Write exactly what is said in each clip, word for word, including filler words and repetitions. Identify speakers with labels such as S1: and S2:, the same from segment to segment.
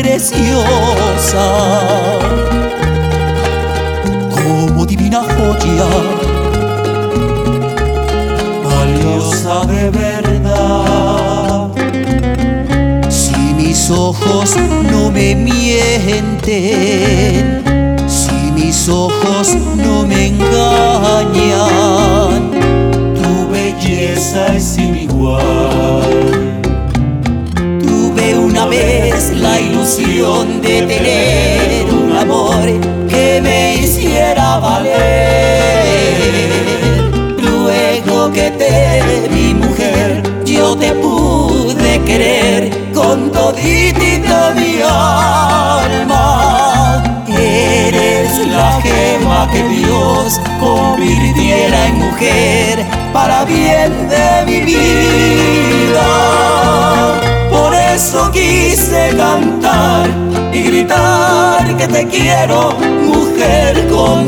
S1: preciosa, como divina joya, valiosa de verdad. Si mis ojos no me mienten, si mis ojos no me engañan, tu belleza es sin igual. Tuve una vez la ilusión de tener un amor que me hiciera valer. Luego que te vi mujer, yo te pude querer con toditita mi alma. Eres la gema que Dios convirtiera en mujer para bien de mi vida. Por eso quise cantar y gritar que te quiero, mujer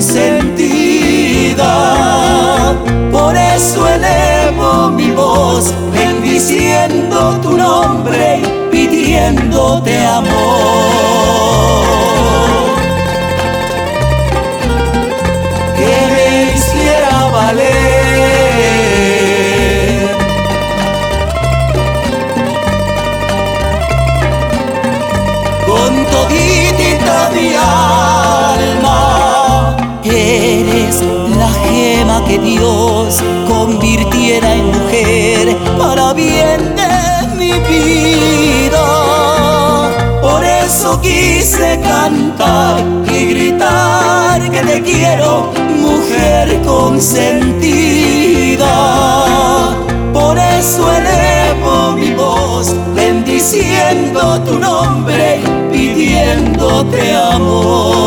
S1: consentida. Por eso elevo mi voz, bendiciendo tu nombre y pidiéndote amor. Que me hiciera valer, con toditita mi alma. Eres la gema que Dios convirtiera en mujer para bien de mi vida. Por eso quise cantar y gritar que te quiero, mujer consentida. Por eso elevo mi voz, bendiciendo tu nombre y pidiéndote amor.